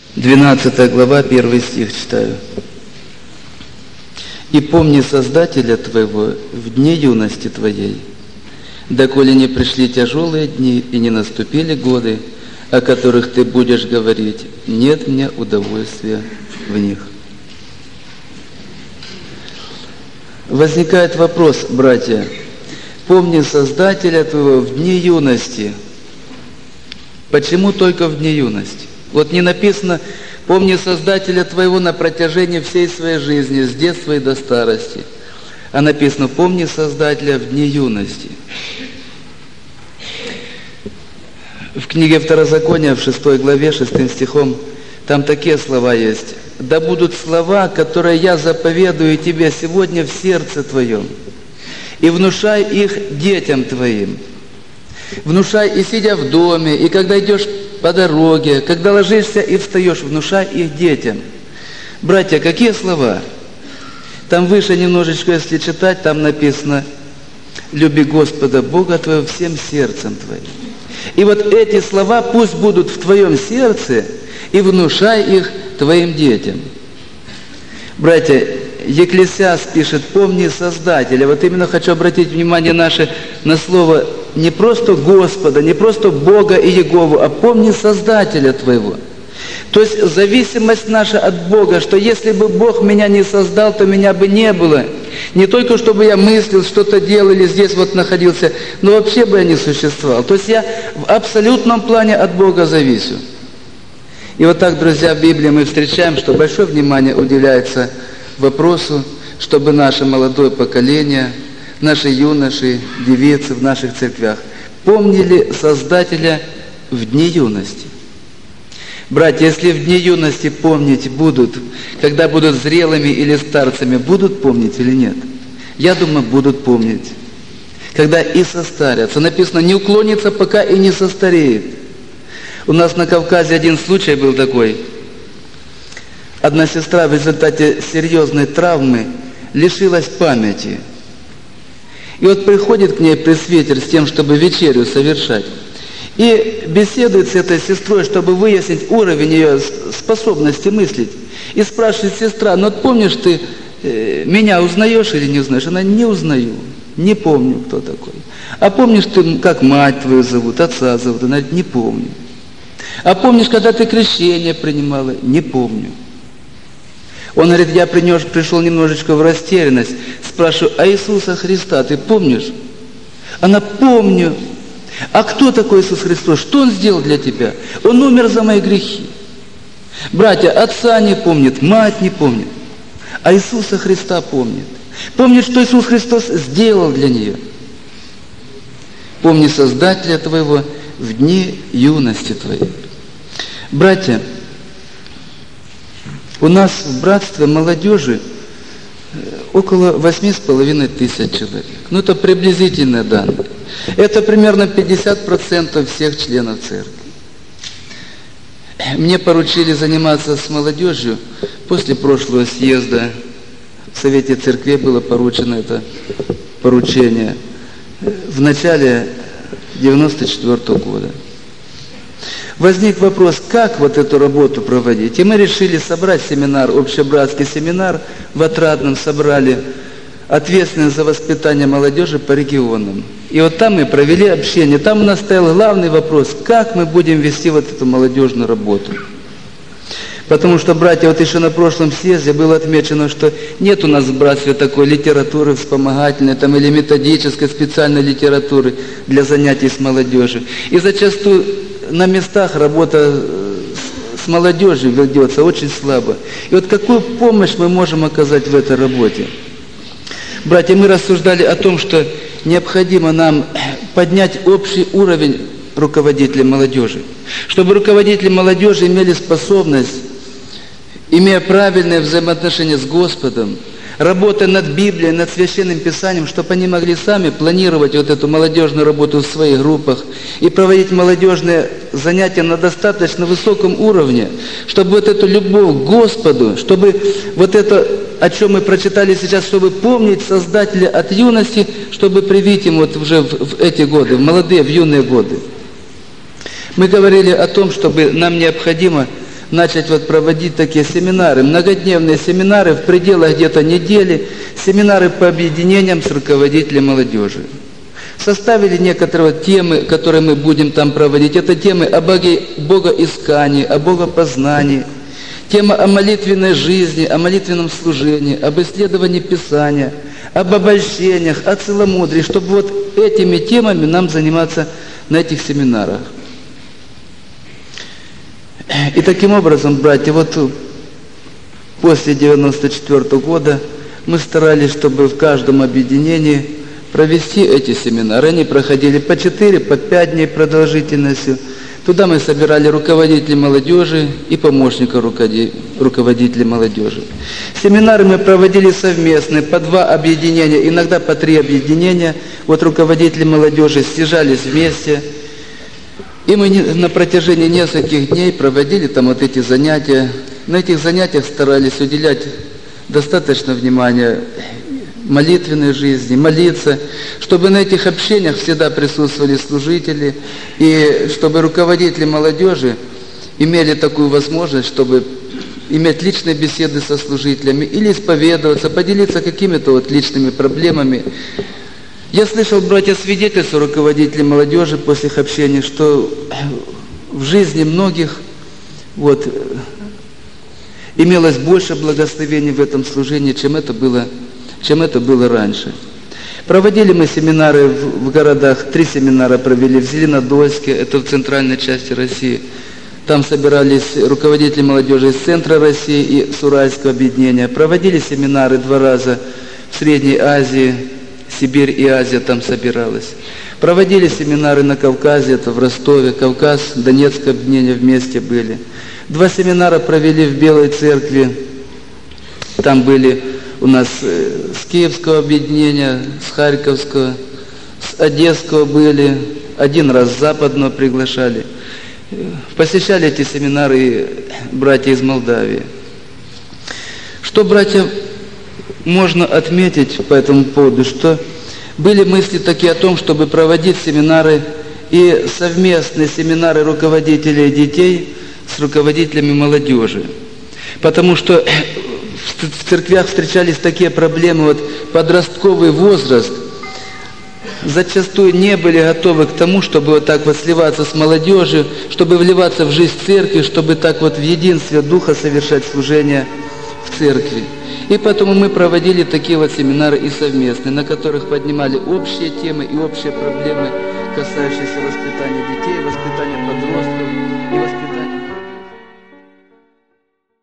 12 глава, 1 стих читаю. «И помни Создателя твоего в дни юности твоей, доколе не пришли тяжелые дни и не наступили годы, о которых ты будешь говорить, нет мне удовольствия в них». Возникает вопрос, братья, помни Создателя твоего в дни юности. Почему только в дни юности? Вот не написано, помни Создателя твоего на протяжении всей своей жизни, с детства и до старости. А написано, помни Создателя в дни юности. В книге Второзакония, в 6 главе, 6 стихом, там такие слова есть. «Да будут слова, которые я заповедую тебе сегодня в сердце твоем, и внушай их детям твоим». Внушай и сидя в доме, и когда идешь по дороге, когда ложишься и встаешь, внушай их детям. Братья, какие слова? Там выше немножечко, если читать, там написано «Люби Господа Бога твоего всем сердцем твоим». И вот эти слова пусть будут в твоем сердце, и внушай их твоим детям. Братья, Екклесиаст пишет, помни Создателя. Вот именно хочу обратить внимание наше на слово не просто Господа, не просто Бога и Егову, а помни Создателя твоего. То есть зависимость наша от Бога, что если бы Бог меня не создал, то меня бы не было. Не только чтобы я мыслил, что-то делал или здесь вот находился, но вообще бы я не существовал. То есть я в абсолютном плане от Бога зависю. И вот так, друзья, в Библии мы встречаем, что большое внимание уделяется вопросу, чтобы наше молодое поколение, наши юноши, девицы в наших церквях помнили Создателя в дни юности. Братья, если в дни юности помнить будут, когда будут зрелыми или старцами, будут помнить или нет? Я думаю, будут помнить. Когда и состарятся. Написано, не уклонится, пока и не состареет. У нас на Кавказе один случай был такой. Одна сестра в результате серьезной травмы лишилась памяти. И вот приходит к ней пресвитер с тем, чтобы вечерю совершать. И беседует с этой сестрой, чтобы выяснить уровень ее способности мыслить. И спрашивает сестра, ну вот помнишь ты, меня узнаешь или не узнаешь? Она, не узнаю, не помню, кто такой. А помнишь ты, как мать твою зовут, отца зовут? Она говорит, не помню. А помнишь, когда ты крещение принимала? Не помню. Он говорит, я пришел немножечко в растерянность. Спрашиваю, а Иисуса Христа ты помнишь? Она, помню. А кто такой Иисус Христос? Что Он сделал для тебя? Он умер за мои грехи. Братья, отца не помнит, мать не помнит. А Иисуса Христа помнит. Помнит, что Иисус Христос сделал для нее. Помни Создателя твоего в дни юности твоей. Братья, у нас в братстве молодежи около 8500 человек. Ну, это приблизительные данные. Это примерно 50% всех членов церкви. Мне поручили заниматься с молодежью. После прошлого съезда в Совете Церквей было поручено это поручение в начале 1994 года. Возник вопрос, как вот эту работу проводить. И мы решили собрать семинар, общебратский семинар в Отрадном, собрали ответственность за воспитание молодежи по регионам. И вот там мы провели общение. Там у нас стоял главный вопрос, как мы будем вести вот эту молодежную работу. Потому что, братья, вот еще на прошлом съезде было отмечено, что нет у нас в братстве такой литературы вспомогательной там, или методической специальной литературы для занятий с молодежью. И зачастую на местах работа с молодежью ведется очень слабо. И вот какую помощь мы можем оказать в этой работе? Братья, мы рассуждали о том, что необходимо нам поднять общий уровень руководителей молодежи. Чтобы руководители молодежи имели способность, имея правильное взаимоотношение с Господом, работая над Библией, над Священным Писанием, чтобы они могли сами планировать вот эту молодежную работу в своих группах и проводить молодежные занятия на достаточно высоком уровне, чтобы вот эту любовь к Господу, чтобы вот это, о чем мы прочитали сейчас, чтобы помнить Создателя от юности, чтобы привить им вот уже в эти годы, в молодые, в юные годы. Мы говорили о том, чтобы нам необходимо начать вот проводить такие семинары, многодневные семинары в пределах где-то недели, семинары по объединениям с руководителем молодежи. Составили некоторые темы, которые мы будем там проводить. Это темы о богоискании, о богопознании, тема о молитвенной жизни, о молитвенном служении, об исследовании Писания, об обольщениях, о целомудрии, чтобы вот этими темами нам заниматься на этих семинарах. И таким образом, братья, вот после 1994 года мы старались, чтобы в каждом объединении провести эти семинары. Они проходили по 4, по 5 дней продолжительностью. Туда мы собирали руководителей молодежи и помощников руководителей молодежи. Семинары мы проводили совместные, по 2 объединения, иногда по 3 объединения. Вот руководители молодежи съезжались вместе. И мы на протяжении нескольких дней проводили там вот эти занятия. На этих занятиях старались уделять достаточно внимания молитвенной жизни, молиться, чтобы на этих общениях всегда присутствовали служители, и чтобы руководители молодежи имели такую возможность, чтобы иметь личные беседы со служителями или исповедоваться, поделиться какими-то вот личными проблемами. Я слышал, братья, свидетельства руководителей молодежи после их общения, что в жизни многих вот имелось больше благословений в этом служении, чем это было раньше. Проводили мы семинары в городах, 3 семинара провели в Зеленодольске, это в центральной части России. Там собирались руководители молодежи из центра России и с Уральского объединения. Проводили семинары 2 раза в Средней Азии, Сибирь и Азия там собиралась. Проводили семинары на Кавказе, это в Ростове, Кавказ, Донецкое объединение вместе были. 2 семинара провели в Белой Церкви, там были у нас с Киевского объединения, с Харьковского, с Одесского были, 1 раз с Западного приглашали. Посещали эти семинары братья из Молдавии. Что, братья, можно отметить по этому поводу, что были мысли такие о том, чтобы проводить семинары и совместные семинары руководителей детей с руководителями молодежи. Потому что в церквях встречались такие проблемы, вот подростковый возраст зачастую не были готовы к тому, чтобы вот так вот сливаться с молодежью, чтобы вливаться в жизнь церкви, чтобы так вот в единстве Духа совершать служение в церкви. И поэтому мы проводили такие вот семинары и совместные, на которых поднимали общие темы и общие проблемы, касающиеся воспитания детей, воспитания подростков.